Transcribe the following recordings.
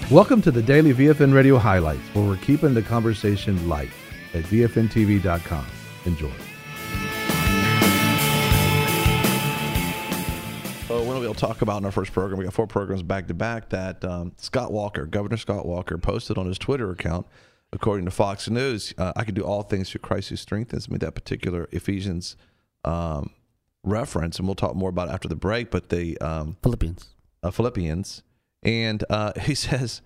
Welcome to the Daily VFN Radio Highlights, where we're keeping the conversation light at VFNTV.com. Enjoy. So when we'll talk about in our first program, we got 4 programs back to back that Governor Scott Walker posted on his Twitter account. According to Fox News, I can do all things through Christ who strengthens me. That particular Ephesians reference, and we'll talk more about it after the break. But the Philippians, and he says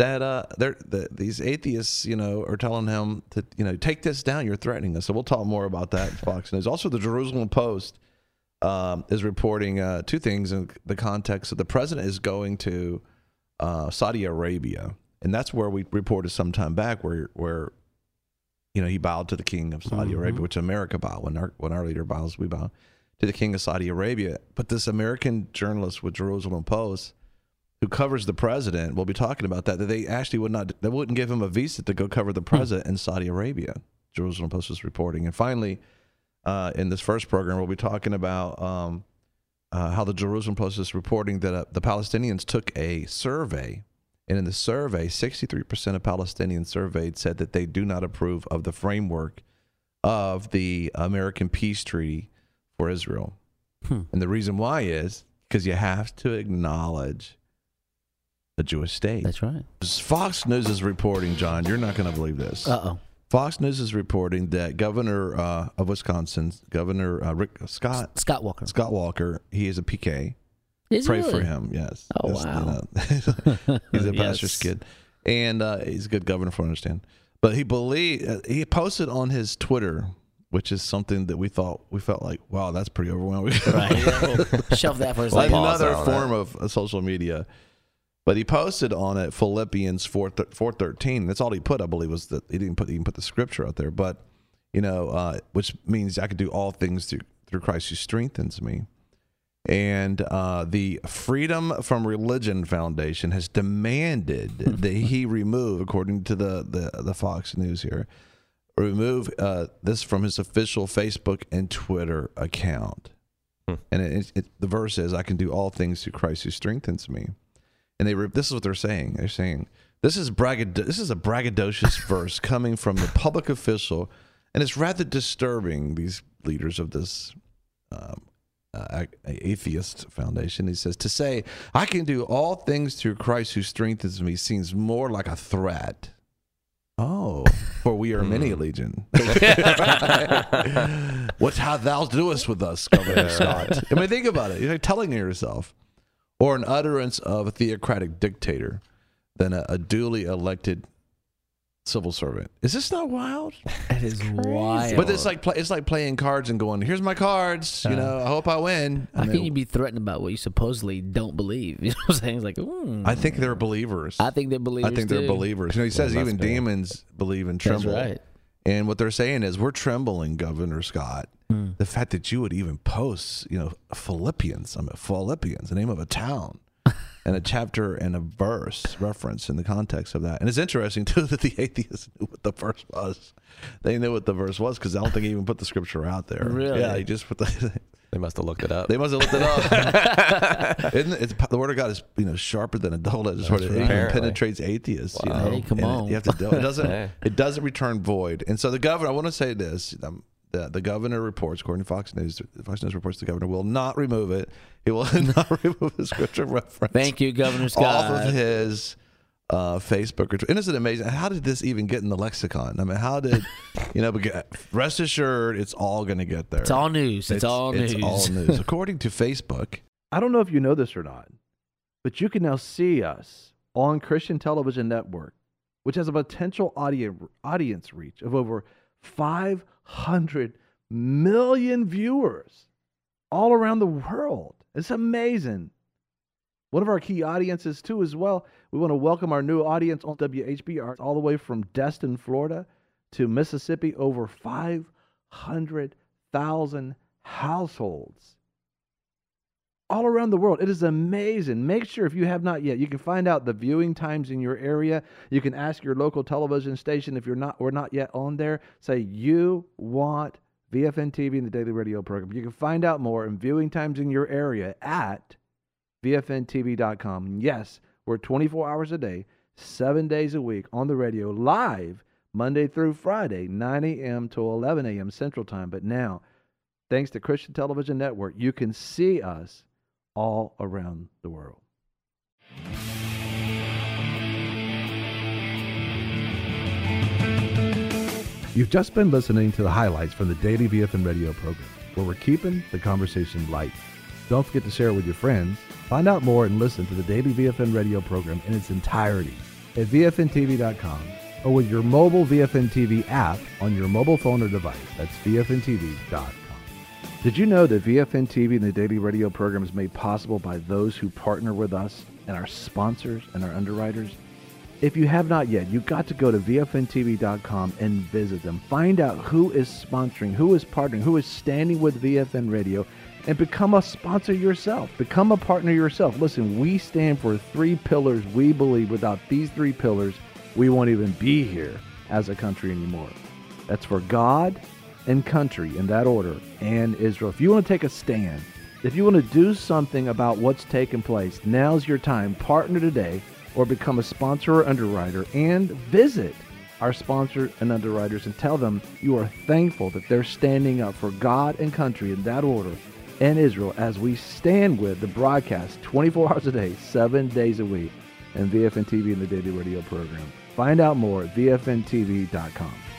that these atheists, are telling him to, take this down. You're threatening us. So we'll talk more about that. Fox News. Also, the Jerusalem Post is reporting 2 things in the context of the president is going to Saudi Arabia. And that's where we reported some time back where he bowed to the king of Saudi Arabia, which America bowed. When our leader bows, we bow to the king of Saudi Arabia. But this American journalist with Jerusalem Post, who covers the president, will be talking about that they actually wouldn't give him a visa to go cover the president in Saudi Arabia. Jerusalem Post is reporting. And finally, in this first program, we'll be talking about how the Jerusalem Post is reporting that the Palestinians took a survey. And in the survey, 63% of Palestinians surveyed said that they do not approve of the framework of the American peace treaty for Israel. And the reason why is because you have to acknowledge the Jewish state. That's right. Fox News is reporting, John, you're not going to believe this. Fox News is reporting that Governor of Wisconsin, Governor Scott Walker, he is a PK. Pray for him, yes. Oh, wow. He's a pastor's kid. And he's a good governor, from what I understand. But he posted on his Twitter, which is something that we felt like, wow, that's pretty overwhelming. Right. Shelf that for a second. Another form of social media. But he posted on it Philippians 4:13. That's all he put, I believe, was that he didn't put the scripture out there. But, which means I could do all things through Christ who strengthens me. And the Freedom from Religion Foundation has demanded that he remove, according to the Fox News here, remove this from his official Facebook and Twitter account. And the verse is, I can do all things through Christ who strengthens me. And this is what they're saying. They're saying, this is a braggadocious verse coming from the public official, and it's rather disturbing, these leaders of this atheist foundation. He says, to say I can do all things through Christ who strengthens me seems more like a threat. For we are many, Legion. What's how thou doest with us, Governor Scott? I mean, think about it. You're telling yourself, or an utterance of a theocratic dictator than a duly elected civil servant. Is this not wild? It is wild. But it's like playing cards and going, here's my cards, I hope I win. How can you be threatened about what you supposedly don't believe? You know what I'm saying? It's like, I think they're believers. I think they're believers. They're believers. He says even demons believe and tremble. That's right. And what they're saying is, we're trembling, Governor Scott. The fact that you would even post, Philippians, the name of a town, and a chapter and a verse reference in the context of that. And it's interesting, too, that the atheists knew what the verse was. They knew what the verse was because I don't think he even put the scripture out there. Really? Yeah, he just put They must have looked it up. The word of God is, sharper than a double-edged sword. It even penetrates atheists. Wow. Hey, come on. You have to do it. It doesn't return void. And so the governor, I want to say this. The governor reports, according to Fox News reports the governor will not remove it. He will not remove the scripture reference. Thank you, Governor Scott. Off of his Facebook. And isn't it amazing? How did this even get in the lexicon? I mean, how did, rest assured, it's all going to get there. It's all news. It's all news. It's all news. According to Facebook. I don't know if you know this or not, but you can now see us on Christian Television Network, which has a potential audience reach of over 500 million viewers all around the world. It's amazing. One of our key audiences, too, as well, we want to welcome our new audience on WHBR all the way from Destin, Florida to Mississippi, over 500,000 households all around the world. It is amazing. Make sure, if you have not yet, you can find out the viewing times in your area. You can ask your local television station if we're not yet on there. Say you want VFN TV and the Daily Radio program. You can find out more and viewing times in your area at VFNTV.com. Yes, we're 24 hours a day, 7 days a week on the radio, live Monday through Friday, 9 a.m. to 11 a.m. Central Time. But now, thanks to Christian Television Network, you can see us all around the world. You've just been listening to the highlights from the Daily VFN radio program, where we're keeping the conversation light. Don't forget to share it with your friends. Find out more and listen to the Daily VFN radio program in its entirety at VFNTV.com or with your mobile VFN TV app on your mobile phone or device. That's VFNTV.com. Did you know that VFN TV and the Daily Radio program is made possible by those who partner with us and our sponsors and our underwriters? If you have not yet, you've got to go to VFNTV.com and visit them. Find out who is sponsoring, who is partnering, who is standing with VFN Radio, and become a sponsor yourself. Become a partner yourself. Listen, we stand for 3 pillars. We believe without these 3 pillars, we won't even be here as a country anymore. That's for God and country in that order, and Israel. If you want to take a stand, if you want to do something about what's taking place, now's your time. Partner today or become a sponsor or underwriter, and visit our sponsors and underwriters and tell them you are thankful that they're standing up for God and country in that order and Israel as we stand with the broadcast 24 hours a day, 7 days a week, and VFN TV and the Daily Radio program. Find out more at VFNTV.com.